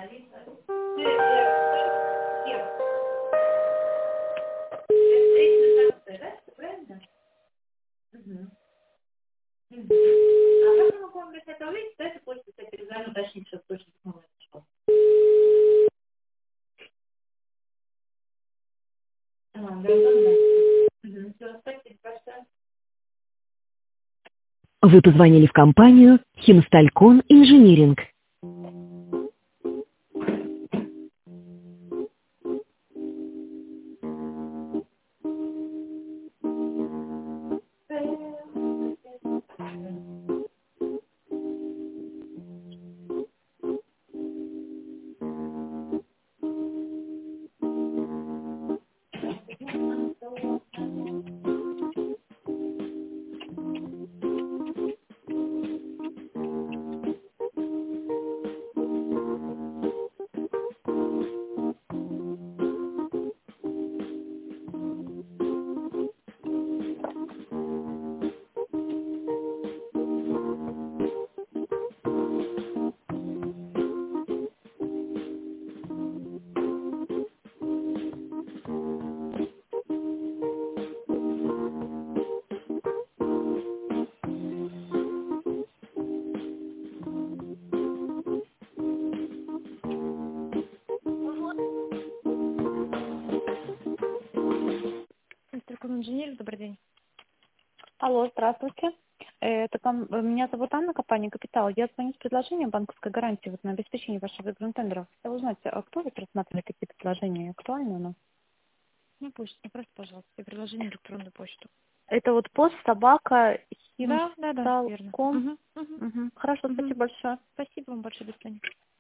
А как мы могу это увидеть? Давайте после этого перезвоню, уточнить, что точно что. Все, спасибо большое. Вы позвонили в компанию Химсталькон Инжиниринг. Химсталькон Инжиниринг, добрый день. Алло, здравствуйте. Меня зовут Анна, компания «Капитал». Я звоню с предложением банковской гарантии на обеспечение вашего тендера. Хотела узнать, а кто вы рассматривает такие предложения? Актуально оно? На почту, направьте, пожалуйста, приложение электронную почту. Это вот пост, собака, Да, верно. Химсталькон. Хорошо, спасибо большое. Спасибо вам большое, до свидания.